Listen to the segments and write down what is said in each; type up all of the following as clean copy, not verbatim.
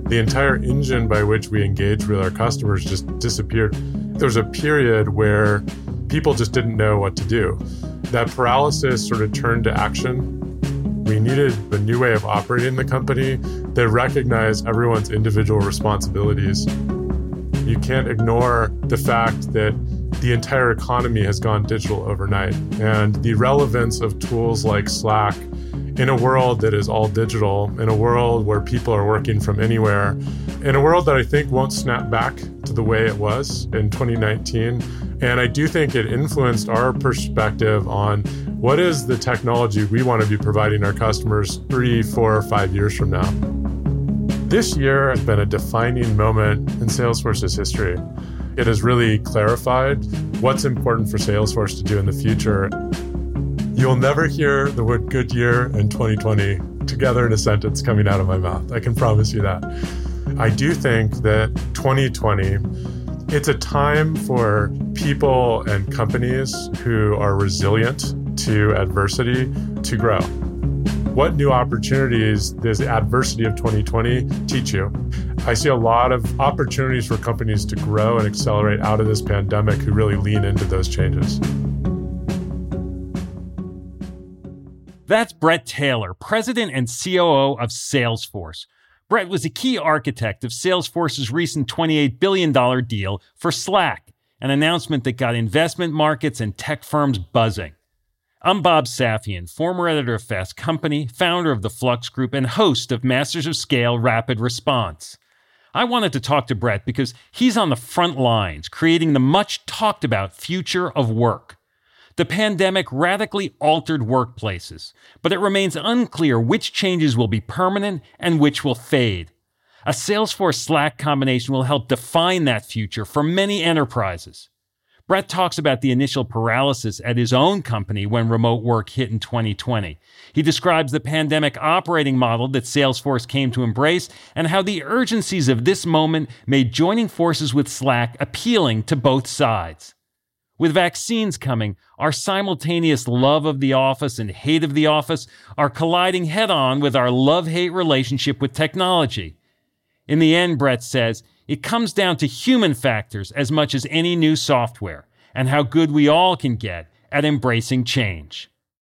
The entire engine by which we engage with our customers just disappeared. There was a period where people just didn't know what to do. That paralysis sort of turned to action. We needed a new way of operating the company that recognized everyone's individual responsibilities. You can't ignore the fact that the entire economy has gone digital overnight, and the relevance of tools like Slack in a world that is all digital, in a world where people are working from anywhere, in a world that I think won't snap back to the way it was in 2019. And I do think it influenced our perspective on what is the technology we want to be providing our customers 3, 4, 5 years from now. This year has been a defining moment in Salesforce's history. It has really clarified what's important for Salesforce to do in the future. You'll never hear the word good year and 2020 together in a sentence coming out of my mouth. I can promise you that. I do think that 2020, it's a time for people and companies who are resilient to adversity to grow. What new opportunities does the adversity of 2020 teach you? I see a lot of opportunities for companies to grow and accelerate out of this pandemic who really lean into those changes. That's Bret Taylor, President and COO of Salesforce. Bret was a key architect of Salesforce's recent $28 billion deal for Slack, an announcement that got investment markets and tech firms buzzing. I'm Bob Safian, former editor of Fast Company, founder of the Flux Group, and host of Masters of Scale Rapid Response. I wanted to talk to Bret because he's on the front lines, creating the much-talked-about future of work. The pandemic radically altered workplaces, but it remains unclear which changes will be permanent and which will fade. A Salesforce Slack combination will help define that future for many enterprises. Bret talks about the initial paralysis at his own company when remote work hit in 2020. He describes the pandemic operating model that Salesforce came to embrace and how the urgencies of this moment made joining forces with Slack appealing to both sides. With vaccines coming, our simultaneous love of the office and hate of the office are colliding head-on with our love-hate relationship with technology. In the end, Bret says, it comes down to human factors as much as any new software, and how good we all can get at embracing change.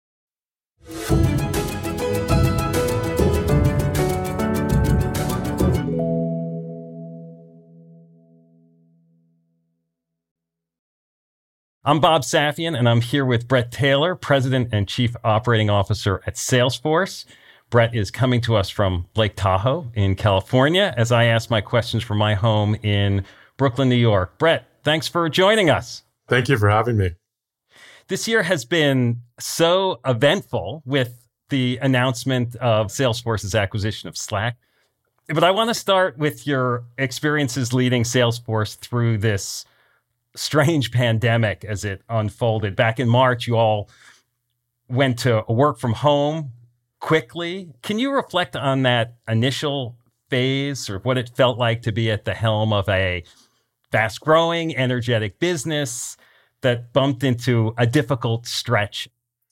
I'm Bob Safian, and I'm here with Bret Taylor, President and Chief Operating Officer at Salesforce. Bret is coming to us from Lake Tahoe in California as I ask my questions from my home in Brooklyn, New York. Bret, thanks for joining us. Thank you for having me. This year has been so eventful with the announcement of Salesforce's acquisition of Slack. But I want to start with your experiences leading Salesforce through this strange pandemic as it unfolded. Back in March, you all went to work from home quickly. Can you reflect on that initial phase, or what it felt like to be at the helm of a fast-growing, energetic business that bumped into a difficult stretch?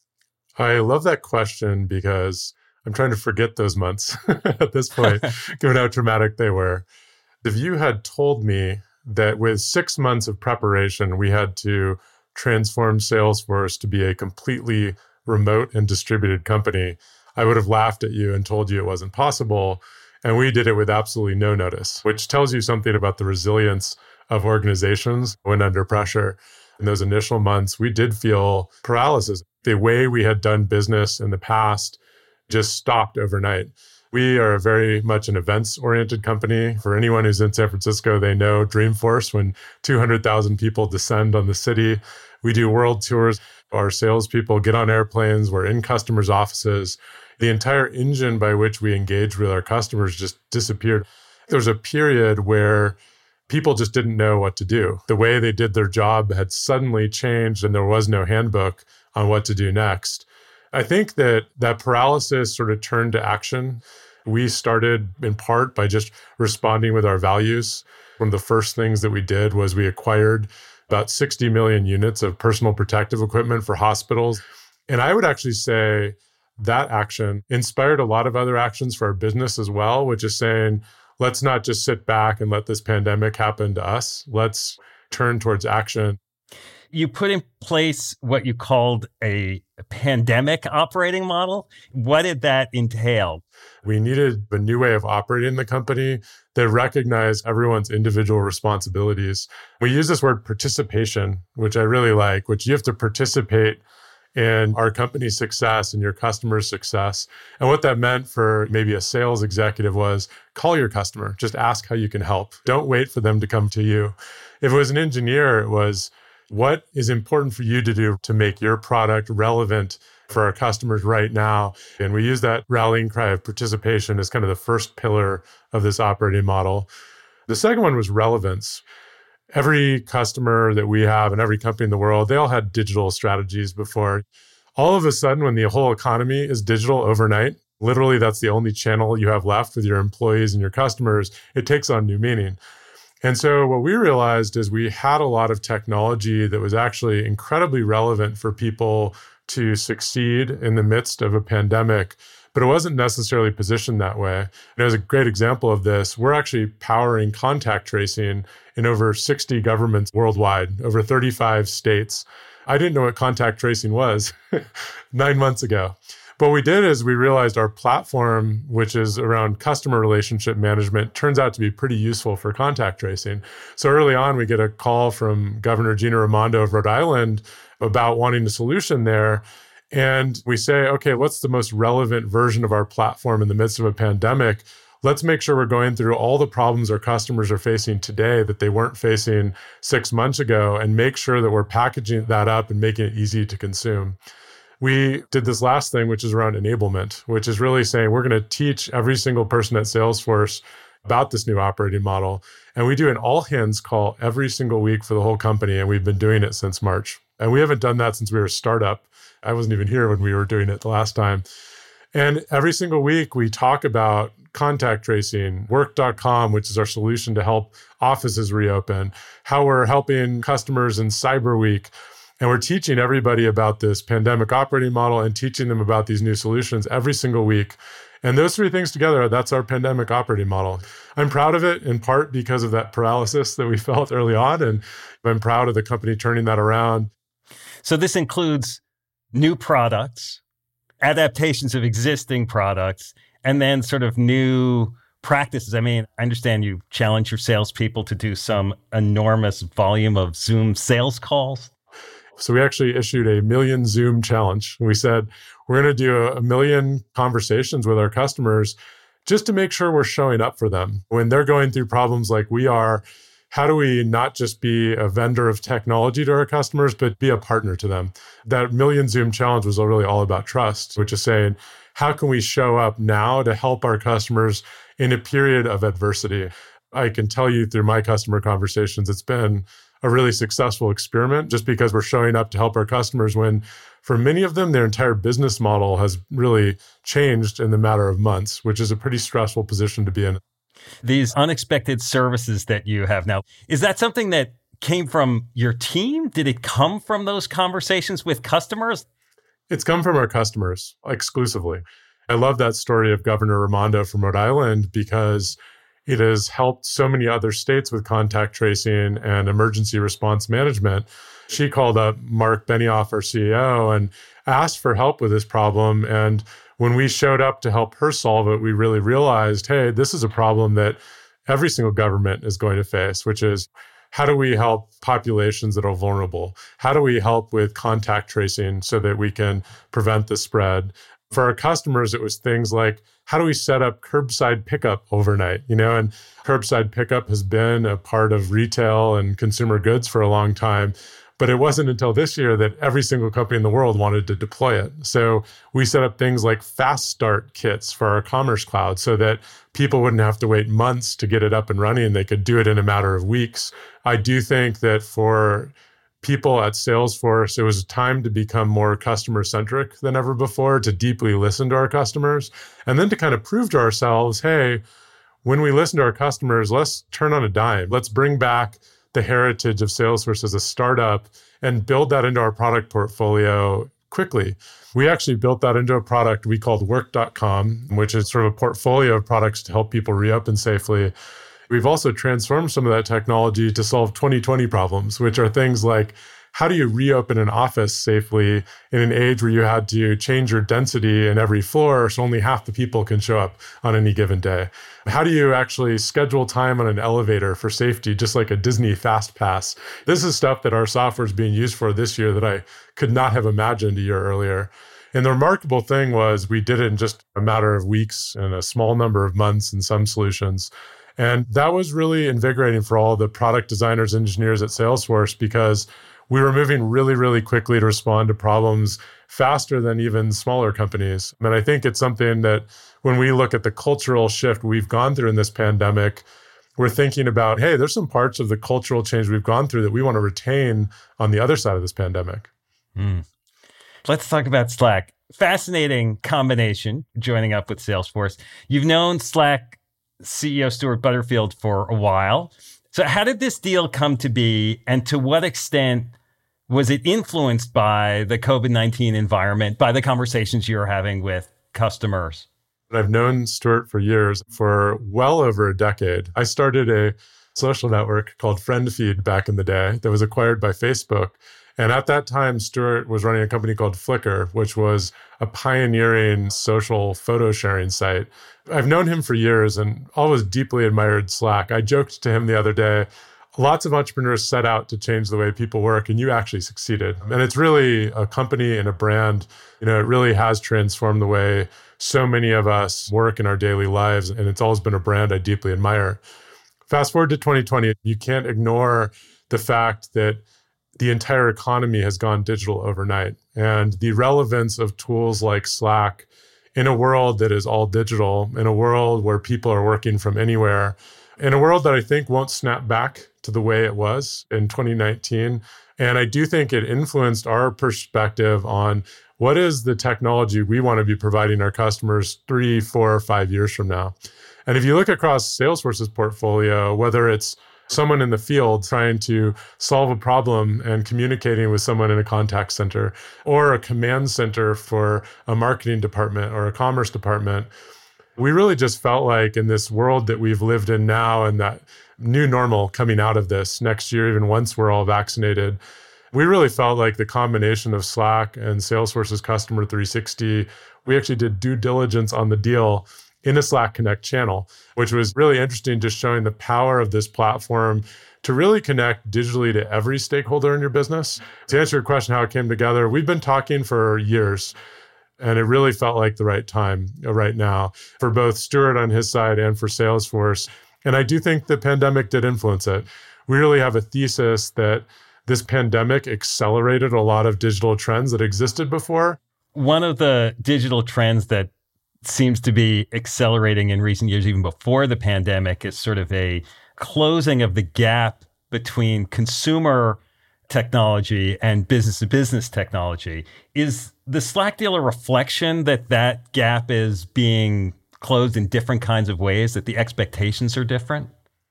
I love that question because I'm trying to forget those months at this point, given how traumatic they were. If you had told me that with 6 months of preparation, we had to transform Salesforce to be a completely remote and distributed company, I would have laughed at you and told you it wasn't possible. And we did it with absolutely no notice, which tells you something about the resilience of organizations when under pressure. In those initial months, we did feel paralysis. The way we had done business in the past just stopped overnight. We are very much an events-oriented company. For anyone who's in San Francisco, they know Dreamforce, when 200,000 people descend on the city. We do world tours. Our salespeople get on airplanes. We're in customers' offices. The entire engine by which we engage with our customers just disappeared. There was a period where people just didn't know what to do. The way they did their job had suddenly changed, and there was no handbook on what to do next. I think that paralysis sort of turned to action. We started in part by just responding with our values. One of the first things that we did was we acquired about 60 million units of personal protective equipment for hospitals. And I would actually say that action inspired a lot of other actions for our business as well, which is saying, let's not just sit back and let this pandemic happen to us. Let's turn towards action. You put in place what you called a pandemic operating model. What did that entail? We needed a new way of operating the company that recognized everyone's individual responsibilities. We use this word participation, which I really like, which you have to participate in our company's success and your customer's success. And what that meant for maybe a sales executive was call your customer, just ask how you can help. Don't wait for them to come to you. If it was an engineer, it was what is important for you to do to make your product relevant for our customers right now. And we use that rallying cry of participation as kind of the first pillar of this operating model. The second one was relevance. Every customer that we have and every company in the world, they all had digital strategies before. All of a sudden, when the whole economy is digital overnight, literally that's the only channel you have left with your employees and your customers, it takes on new meaning. And so what we realized is we had a lot of technology that was actually incredibly relevant for people to succeed in the midst of a pandemic, but it wasn't necessarily positioned that way. And as a great example of this, we're actually powering contact tracing in over 60 governments worldwide, over 35 states. I didn't know what contact tracing was 9 months ago. But what we did is we realized our platform, which is around customer relationship management, turns out to be pretty useful for contact tracing. So early on, we get a call from Governor Gina Raimondo of Rhode Island about wanting a solution there. And we say, okay, what's the most relevant version of our platform in the midst of a pandemic? Let's make sure we're going through all the problems our customers are facing today that they weren't facing 6 months ago, and make sure that we're packaging that up and making it easy to consume. We did this last thing, which is around enablement, which is really saying we're going to teach every single person at Salesforce about this new operating model. And we do an all-hands call every single week for the whole company, and we've been doing it since March. And we haven't done that since we were a startup. I wasn't even here when we were doing it the last time. And every single week, we talk about contact tracing, Work.com, which is our solution to help offices reopen, how we're helping customers in Cyber Week. And we're teaching everybody about this pandemic operating model and teaching them about these new solutions every single week. And those three things together, that's our pandemic operating model. I'm proud of it in part because of that paralysis that we felt early on. And I'm proud of the company turning that around. So this includes new products, adaptations of existing products, and then sort of new practices. I mean, I understand you challenge your salespeople to do some enormous volume of Zoom sales calls. So we actually issued a 1 million Zoom challenge. We said, we're going to do 1 million conversations with our customers just to make sure we're showing up for them. When they're going through problems like we are, how do we not just be a vendor of technology to our customers, but be a partner to them? That 1 million Zoom challenge was really all about trust, which is saying, how can we show up now to help our customers in a period of adversity? I can tell you through my customer conversations, it's been a really successful experiment just because we're showing up to help our customers when, for many of them, their entire business model has really changed in the matter of months, which is a pretty stressful position to be in. These unexpected services that you have now, is that something that came from your team? Did it come from those conversations with customers? It's come from our customers exclusively. I love that story of Governor Raimondo from Rhode Island because it has helped so many other states with contact tracing and emergency response management. She called up Mark Benioff, our CEO, and asked for help with this problem. And when we showed up to help her solve it, we really realized, hey, this is a problem that every single government is going to face, which is how do we help populations that are vulnerable? How do we help with contact tracing so that we can prevent the spread? For our customers, it was things like, how do we set up curbside pickup overnight? And curbside pickup has been a part of retail and consumer goods for a long time. But it wasn't until this year that every single company in the world wanted to deploy it. So we set up things like fast start kits for our Commerce Cloud so that people wouldn't have to wait months to get it up and running. They could do it in a matter of weeks. I do think that for people at Salesforce, it was time to become more customer-centric than ever before, to deeply listen to our customers, and then to kind of prove to ourselves, hey, when we listen to our customers, let's turn on a dime. Let's bring back the heritage of Salesforce as a startup and build that into our product portfolio quickly. We actually built that into a product we called Work.com, which is sort of a portfolio of products to help people reopen safely. We've also transformed some of that technology to solve 2020 problems, which are things like, how do you reopen an office safely in an age where you had to change your density in every floor so only half the people can show up on any given day? How do you actually schedule time on an elevator for safety, just like a Disney Fast Pass? This is stuff that our software is being used for this year that I could not have imagined a year earlier. And the remarkable thing was we did it in just a matter of weeks and a small number of months in some solutions. And that was really invigorating for all the product designers, engineers at Salesforce, because we were moving really, really quickly to respond to problems faster than even smaller companies. And I think it's something that when we look at the cultural shift we've gone through in this pandemic, we're thinking about, hey, there's some parts of the cultural change we've gone through that we want to retain on the other side of this pandemic. Let's talk about Slack. Fascinating combination joining up with Salesforce. You've known Slack CEO Stuart Butterfield for a while. So how did this deal come to be, and to what extent was it influenced by the COVID-19 environment, by the conversations you're having with customers? I've known Stuart for years, for well over a decade. I started a social network called FriendFeed back in the day that was acquired by Facebook. And at that time, Stuart was running a company called Flickr, which was a pioneering social photo sharing site. I've known him for years and always deeply admired Slack. I joked to him the other day, lots of entrepreneurs set out to change the way people work, and you actually succeeded. And it's really a company and a brand. It really has transformed the way so many of us work in our daily lives. And it's always been a brand I deeply admire. Fast forward to 2020, you can't ignore the fact that the entire economy has gone digital overnight. And the relevance of tools like Slack in a world that is all digital, in a world where people are working from anywhere, in a world that I think won't snap back to the way it was in 2019. And I do think it influenced our perspective on what is the technology we want to be providing our customers 3, 4, 5 years from now. And if you look across Salesforce's portfolio, whether it's someone in the field trying to solve a problem and communicating with someone in a contact center, or a command center for a marketing department or a commerce department, we really just felt like in this world that we've lived in now and that new normal coming out of this next year, even once we're all vaccinated, we really felt like the combination of Slack and Salesforce's Customer 360, we actually did due diligence on the deal in a Slack Connect channel, which was really interesting, just showing the power of this platform to really connect digitally to every stakeholder in your business. To answer your question, how it came together, we've been talking for years, and it really felt like the right time right now for both Stuart on his side and for Salesforce. And I do think the pandemic did influence it. We really have a thesis that this pandemic accelerated a lot of digital trends that existed before. One of the digital trends that seems to be accelerating in recent years, even before the pandemic, is sort of a closing of the gap between consumer technology and business-to-business technology. Is the Slack deal a reflection that that gap is being closed in different kinds of ways, that the expectations are different?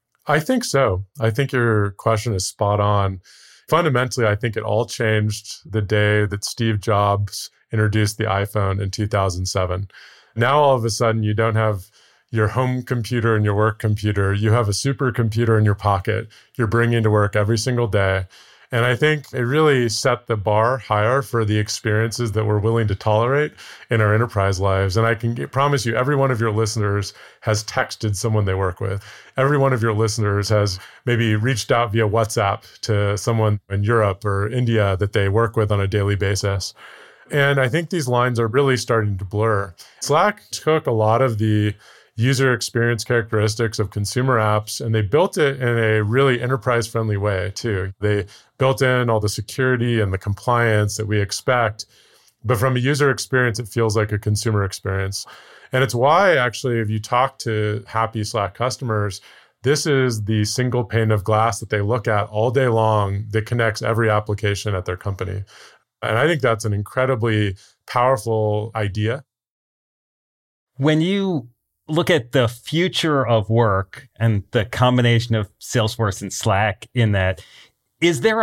I think so. I think your question is spot on. Fundamentally, I think it all changed the day that Steve Jobs introduced the iPhone in 2007. Now, all of a sudden, you don't have your home computer and your work computer. You have a supercomputer in your pocket you're bringing to work every single day. And I think it really set the bar higher for the experiences that we're willing to tolerate in our enterprise lives. And I can promise you, every one of your listeners has texted someone they work with. Every one of your listeners has maybe reached out via WhatsApp to someone in Europe or India that they work with on a daily basis. And I think these lines are really starting to blur. Slack took a lot of the user experience characteristics of consumer apps, and they built it in a really enterprise-friendly way, too. They built in all the security and the compliance that we expect. But from a user experience, it feels like a consumer experience. And it's why, actually, if you talk to happy Slack customers, this is the single pane of glass that they look at all day long that connects every application at their company. And I think that's an incredibly powerful idea. When you look at the future of work and the combination of Salesforce and Slack in that, is there a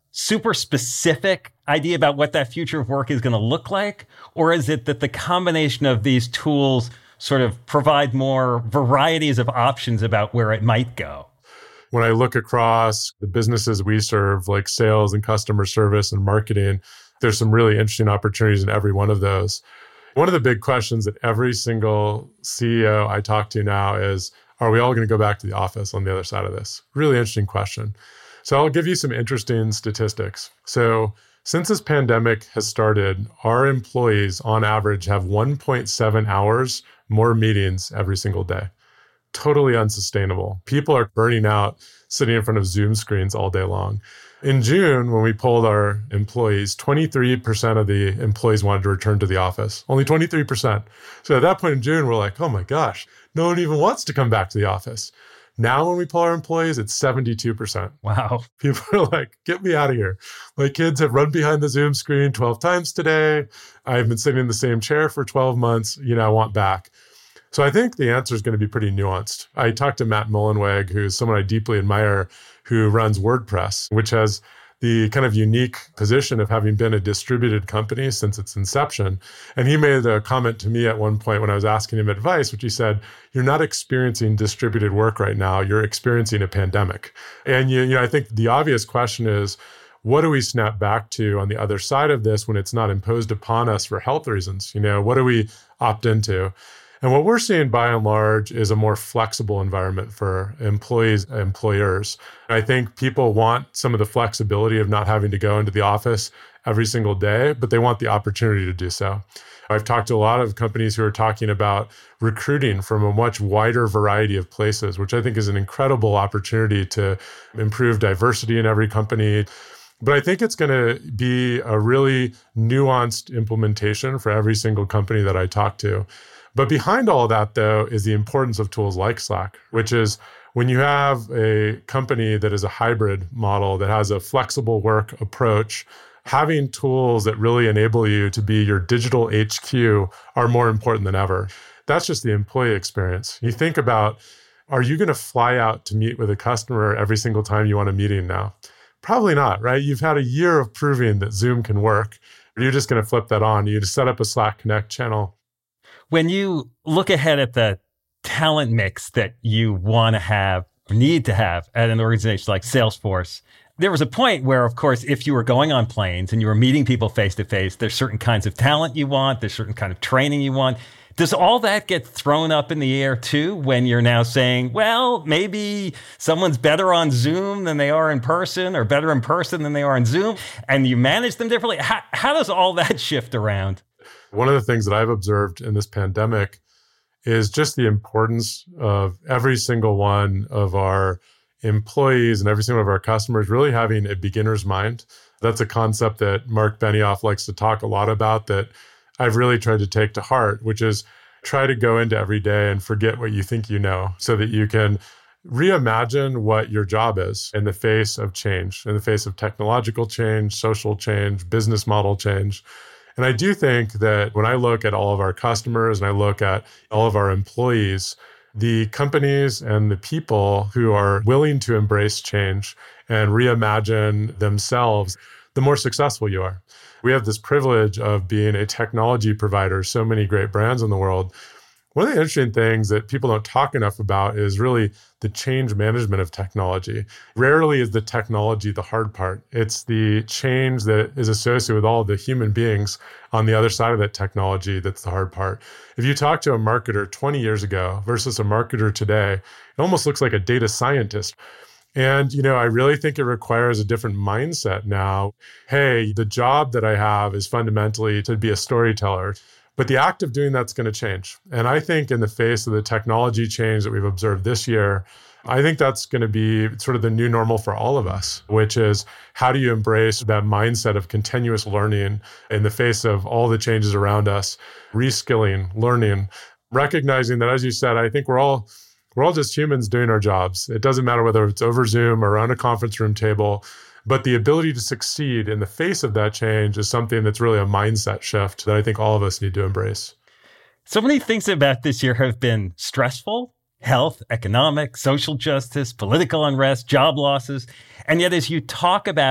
super specific idea about what that future of work is going to look like? Or is it that the combination of these tools sort of provide more varieties of options about where it might go? When I look across the businesses we serve, like sales and customer service and marketing, there's some really interesting opportunities in every one of those. One of the big questions that every single CEO I talk to now is, are we all going to go back to the office on the other side of this? Really interesting question. So I'll give you some interesting statistics. So since this pandemic has started, our employees on average have 1.7 hours more meetings every single day. Totally unsustainable. People are burning out sitting in front of Zoom screens all day long. In June, when we polled our employees, 23% of the employees wanted to return to the office. Only 23%. So at that point in June, we're like, oh my gosh, no one even wants to come back to the office. Now when we poll our employees, it's 72%. Wow. People are like, get me out of here. My kids have run behind the Zoom screen 12 times today. I've been sitting in the same chair for 12 months. I want back. So I think the answer is going to be pretty nuanced. I talked to Matt Mullenweg, who's someone I deeply admire, who runs WordPress, which has the kind of unique position of having been a distributed company since its inception. And he made a comment to me at one point when I was asking him advice, which he said, you're not experiencing distributed work right now, you're experiencing a pandemic. And I think the obvious question is, what do we snap back to on the other side of this when it's not imposed upon us for health reasons? What do we opt into? And what we're seeing by and large is a more flexible environment for employees and employers. I think people want some of the flexibility of not having to go into the office every single day, but they want the opportunity to do so. I've talked to a lot of companies who are talking about recruiting from a much wider variety of places, which I think is an incredible opportunity to improve diversity in every company. But I think it's going to be a really nuanced implementation for every single company that I talk to. But behind all of that, though, is the importance of tools like Slack, which is when you have a company that is a hybrid model that has a flexible work approach, having tools that really enable you to be your digital HQ are more important than ever. That's just the employee experience. You think about, are you going to fly out to meet with a customer every single time you want a meeting now? Probably not, right? You've had a year of proving that Zoom can work. You're just going to flip that on. You just set up a Slack Connect channel. When you look ahead at the talent mix that you want to have, or need to have at an organization like Salesforce, there was a point where, of course, if you were going on planes and you were meeting people face to face, there's certain kinds of talent you want, there's certain kind of training you want. Does all that get thrown up in the air too when you're now saying, well, maybe someone's better on Zoom than they are in person, or better in person than they are on Zoom, and you manage them differently? How does all that shift around? One of the things that I've observed in this pandemic is just the importance of every single one of our employees and every single one of our customers really having a beginner's mind. That's a concept that Mark Benioff likes to talk a lot about that I've really tried to take to heart, which is try to go into every day and forget what you think you know so that you can reimagine what your job is in the face of change, in the face of technological change, social change, business model change. And I do think that when I look at all of our customers and I look at all of our employees, the companies and the people who are willing to embrace change and reimagine themselves, the more successful you are. We have this privilege of being a technology provider, so many great brands in the world. One of the interesting things that people don't talk enough about is really the change management of technology. Rarely is the technology the hard part. It's the change that is associated with all of the human beings on the other side of that technology that's the hard part. If you talk to a marketer 20 years ago versus a marketer today, it almost looks like a data scientist. And, I really think it requires a different mindset now. Hey, the job that I have is fundamentally to be a storyteller. But the act of doing that's going to change. And I think in the face of the technology change that we've observed this year, I think that's going to be sort of the new normal for all of us, which is how do you embrace that mindset of continuous learning in the face of all the changes around us, reskilling, learning, recognizing that, as you said, I think we're all just humans doing our jobs. It doesn't matter whether it's over Zoom or around a conference room table. But the ability to succeed in the face of that change is something that's really a mindset shift that I think all of us need to embrace. So many things about this year have been stressful: health, economic, social justice, political unrest, job losses. And yet, as you talk about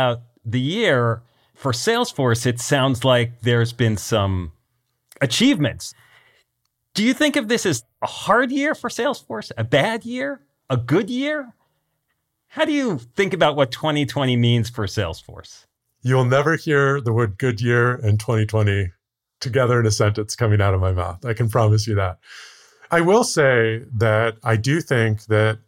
the year, for Salesforce, it sounds like there's been some achievements. Do you think of this as a hard year for Salesforce, a bad year, a good year? How do you think about what 2020 means for Salesforce? You'll never hear the word good year and 2020 together in a sentence coming out of my mouth. I can promise you that. I will say that I do think that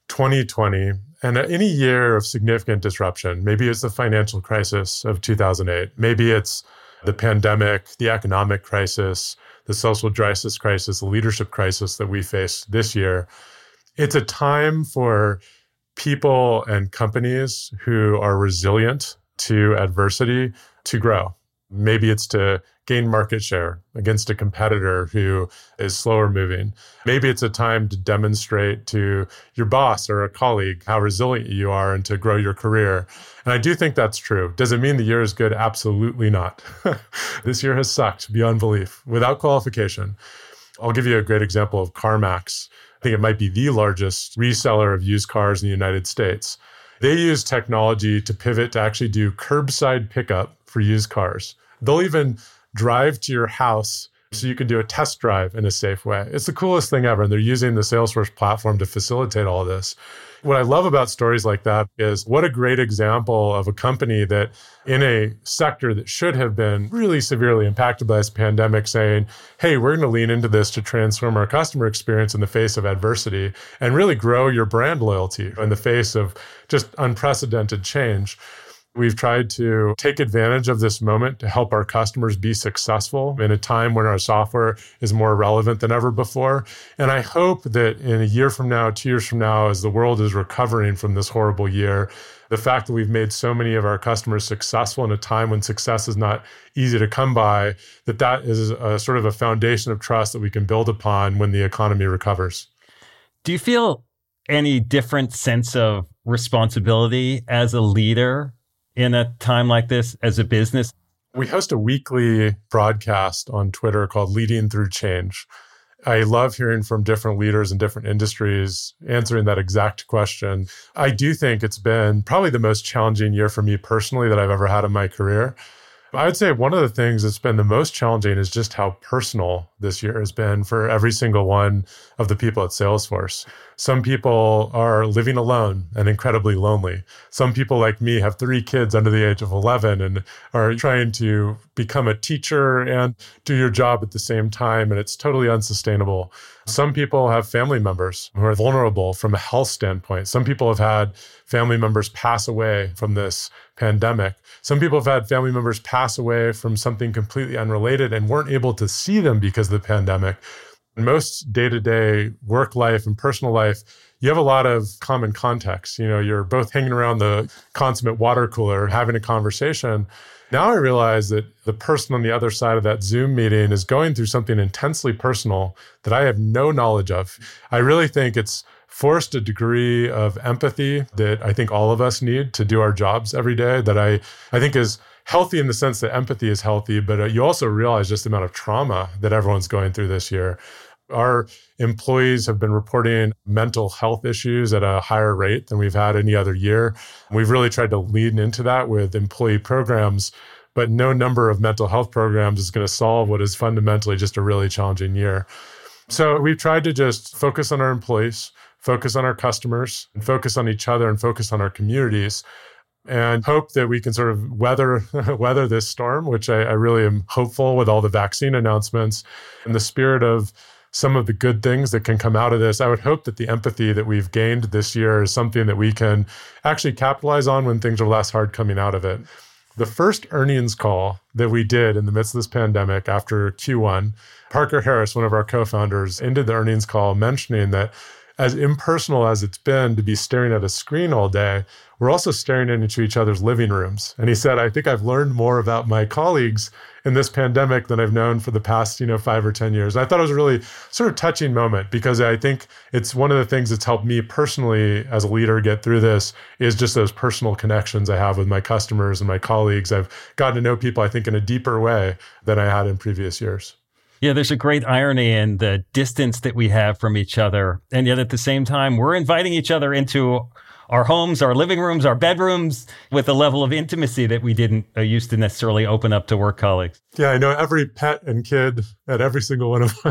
2020 and any year of significant disruption, maybe it's the financial crisis of 2008, maybe it's the pandemic, the economic crisis, the social justice crisis, the leadership crisis that we face this year. It's a time for people and companies who are resilient to adversity to grow. Maybe it's to gain market share against a competitor who is slower moving. Maybe it's a time to demonstrate to your boss or a colleague how resilient you are and to grow your career. And I do think that's true. Does it mean the year is good? Absolutely not. This year has sucked beyond belief, without qualification. I'll give you a great example of CarMax. I think it might be the largest reseller of used cars in the United States. They use technology to pivot to actually do curbside pickup for used cars. They'll even drive to your house so you can do a test drive in a safe way. It's the coolest thing ever. And they're using the Salesforce platform to facilitate all this. What I love about stories like that is what a great example of a company that in a sector that should have been really severely impacted by this pandemic saying, hey, we're going to lean into this to transform our customer experience in the face of adversity and really grow your brand loyalty in the face of just unprecedented change. We've tried to take advantage of this moment to help our customers be successful in a time when our software is more relevant than ever before. And I hope that in a year from now, 2 years from now, as the world is recovering from this horrible year, the fact that we've made so many of our customers successful in a time when success is not easy to come by, that is a sort of a foundation of trust that we can build upon when the economy recovers. Do you feel any different sense of responsibility as a leader in a time like this as a business? We host a weekly broadcast on Twitter called Leading Through Change. I love hearing from different leaders in different industries answering that exact question. I do think it's been probably the most challenging year for me personally that I've ever had in my career. I would say one of the things that's been the most challenging is just how personal this year has been for every single one of the people at Salesforce. Some people are living alone and incredibly lonely. Some people like me have 3 kids under the age of 11 and are trying to become a teacher and do your job at the same time, and it's totally unsustainable. Some people have family members who are vulnerable from a health standpoint. Some people have had family members pass away from this pandemic. Some people have had family members pass away from something completely unrelated and weren't able to see them because of the pandemic. In most day-to-day work life and personal life, you have a lot of common context. You're both hanging around the consummate water cooler, having a conversation. Now I realize that the person on the other side of that Zoom meeting is going through something intensely personal that I have no knowledge of. I really think it's forced a degree of empathy that I think all of us need to do our jobs every day, that I think is healthy in the sense that empathy is healthy, but you also realize just the amount of trauma that everyone's going through this year. Our employees have been reporting mental health issues at a higher rate than we've had any other year. We've really tried to lean into that with employee programs, but no number of mental health programs is going to solve what is fundamentally just a really challenging year. So we've tried to just focus on our employees, focus on our customers, and focus on each other and focus on our communities, and hope that we can sort of weather this storm, which I really am hopeful with all the vaccine announcements and the spirit of some of the good things that can come out of this. I would hope that the empathy that we've gained this year is something that we can actually capitalize on when things are less hard coming out of it. The first earnings call that we did in the midst of this pandemic after Q1, Parker Harris, one of our co-founders, ended the earnings call mentioning that as impersonal as it's been to be staring at a screen all day, we're also staring into each other's living rooms. And he said, I think I've learned more about my colleagues in this pandemic than I've known for the past, 5 or 10 years. And I thought it was a really sort of touching moment because I think it's one of the things that's helped me personally as a leader get through this is just those personal connections I have with my customers and my colleagues. I've gotten to know people, I think, in a deeper way than I had in previous years. Yeah, there's a great irony in the distance that we have from each other. And yet at the same time, we're inviting each other into our homes, our living rooms, our bedrooms with a level of intimacy that we didn't used to necessarily open up to work colleagues. Yeah, I know every pet and kid at every single one of them.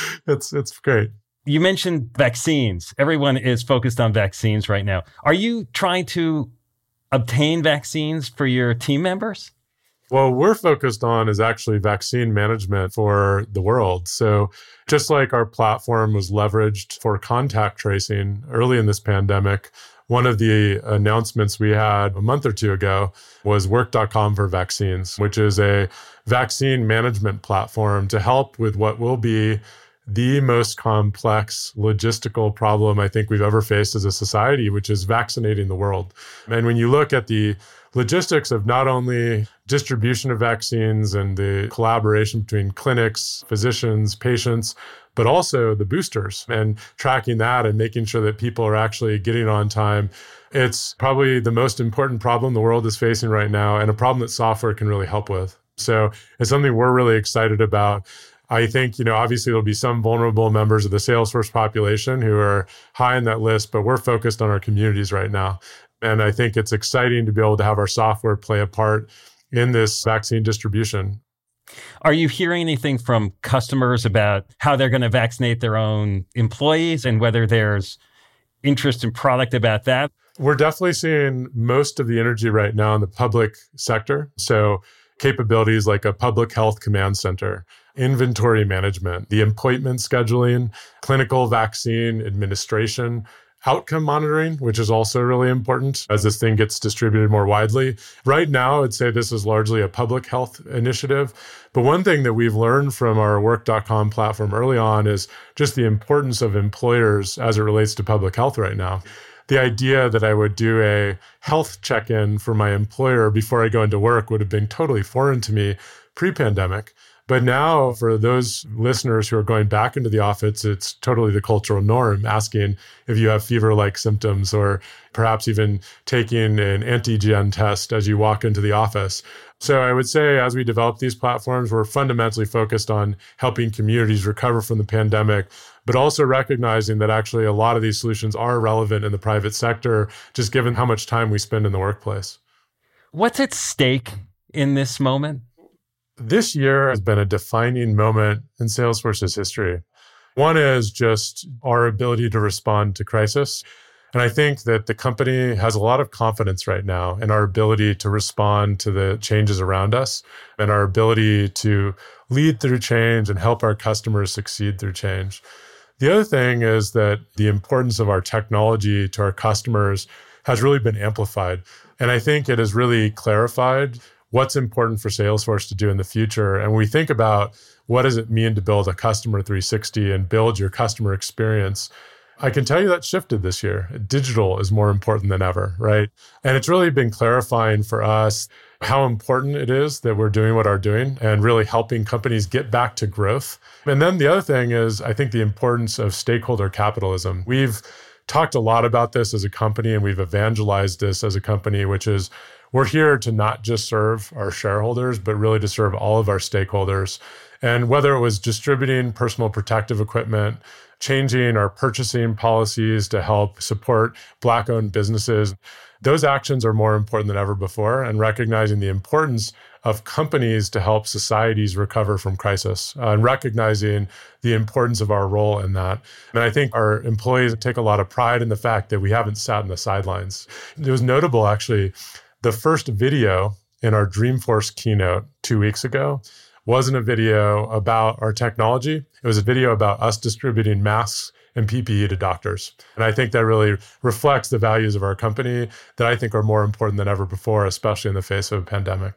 It's great. You mentioned vaccines. Everyone is focused on vaccines right now. Are you trying to obtain vaccines for your team members? Well, we're focused on is actually vaccine management for the world. So just like our platform was leveraged for contact tracing early in this pandemic, one of the announcements we had a month or two ago was Work.com for Vaccines, which is a vaccine management platform to help with what will be the most complex logistical problem I think we've ever faced as a society, which is vaccinating the world. And when you look at the logistics of not only distribution of vaccines and the collaboration between clinics, physicians, patients, but also the boosters and tracking that and making sure that people are actually getting on time, it's probably the most important problem the world is facing right now and a problem that software can really help with. So it's something we're really excited about. I think, obviously there'll be some vulnerable members of the Salesforce population who are high on that list, but we're focused on our communities right now. And I think it's exciting to be able to have our software play a part in this vaccine distribution. Are you hearing anything from customers about how they're going to vaccinate their own employees and whether there's interest in product about that? We're definitely seeing most of the energy right now in the public sector. So capabilities like a public health command center, inventory management, the appointment scheduling, clinical vaccine administration, outcome monitoring, which is also really important as this thing gets distributed more widely. Right now, I'd say this is largely a public health initiative. But one thing that we've learned from our Work.com platform early on is just the importance of employers as it relates to public health right now. The idea that I would do a health check-in for my employer before I go into work would have been totally foreign to me pre-pandemic. But now for those listeners who are going back into the office, it's totally the cultural norm, asking if you have fever-like symptoms or perhaps even taking an antigen test as you walk into the office. So I would say as we develop these platforms, we're fundamentally focused on helping communities recover from the pandemic, but also recognizing that actually a lot of these solutions are relevant in the private sector, just given how much time we spend in the workplace. What's at stake in this moment? This year has been a defining moment in Salesforce's history. One is just our ability to respond to crisis. And I think that the company has a lot of confidence right now in our ability to respond to the changes around us and our ability to lead through change and help our customers succeed through change. The other thing is that the importance of our technology to our customers has really been amplified. And I think it has really clarified what's important for Salesforce to do in the future. And when we think about what does it mean to build a customer 360 and build your customer experience, I can tell you that shifted this year. Digital is more important than ever, right? And it's really been clarifying for us how important it is that we're doing what we're doing and really helping companies get back to growth. And then the other thing is, I think the importance of stakeholder capitalism. We've talked a lot about this as a company and we've evangelized this as a company, which is we're here to not just serve our shareholders, but really to serve all of our stakeholders. And whether it was distributing personal protective equipment, changing our purchasing policies to help support Black-owned businesses, those actions are more important than ever before, and recognizing the importance of companies to help societies recover from crisis and recognizing the importance of our role in that. And I think our employees take a lot of pride in the fact that we haven't sat in the sidelines. It was notable, actually, the first video in our Dreamforce keynote 2 weeks ago wasn't a video about our technology. It was a video about us distributing masks and PPE to doctors. And I think that really reflects the values of our company that I think are more important than ever before, especially in the face of a pandemic.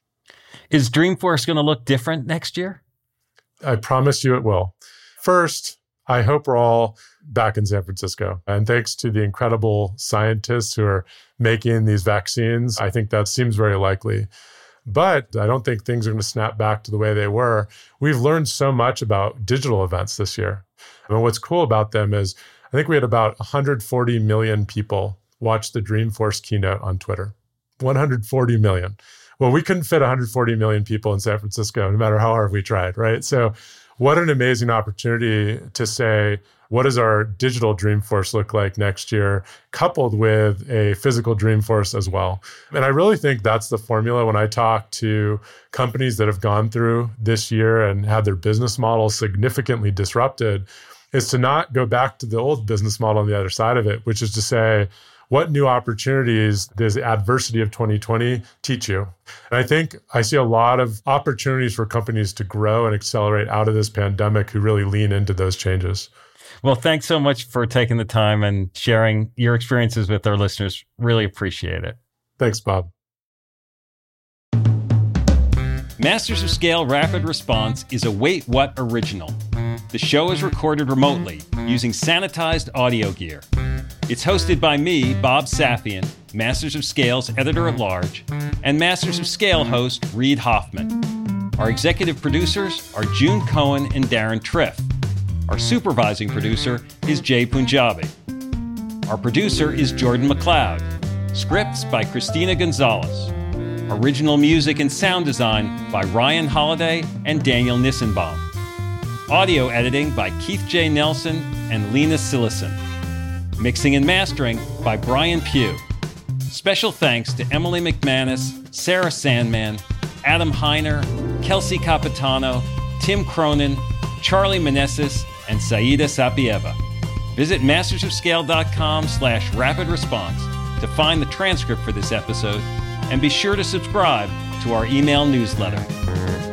Is Dreamforce going to look different next year? I promise you it will. First, I hope we're all back in San Francisco. And thanks to the incredible scientists who are making these vaccines, I think that seems very likely. But I don't think things are going to snap back to the way they were. We've learned so much about digital events this year. And what's cool about them is I think we had about 140 million people watch the Dreamforce keynote on Twitter. 140 million. Well, we couldn't fit 140 million people in San Francisco, no matter how hard we tried, right? So what an amazing opportunity to say, what does our digital Dreamforce look like next year, coupled with a physical Dreamforce as well? And I really think that's the formula when I talk to companies that have gone through this year and had their business model significantly disrupted, is to not go back to the old business model on the other side of it, which is to say, what new opportunities does the adversity of 2020 teach you? And I think I see a lot of opportunities for companies to grow and accelerate out of this pandemic who really lean into those changes. Well, thanks so much for taking the time and sharing your experiences with our listeners. Really appreciate it. Thanks, Bob. Masters of Scale Rapid Response is a Wait What original. The show is recorded remotely using sanitized audio gear. It's hosted by me, Bob Safian, Masters of Scale's editor-at-large, and Masters of Scale host Reid Hoffman. Our executive producers are June Cohen and Darren Triff. Our supervising producer is Jay Punjabi. Our producer is Jordan McLeod. Scripts by Christina Gonzalez. Original music and sound design by Ryan Holiday and Daniel Nissenbaum. Audio editing by Keith J. Nelson and Lena Sillison. Mixing and mastering by Brian Pugh. Special thanks to Emily McManus, Sarah Sandman, Adam Heiner, Kelsey Capitano, Tim Cronin, Charlie Meneses, and Saida Sapieva. Visit mastersofscale.com/rapid response to find the transcript for this episode, and be sure to subscribe to our email newsletter.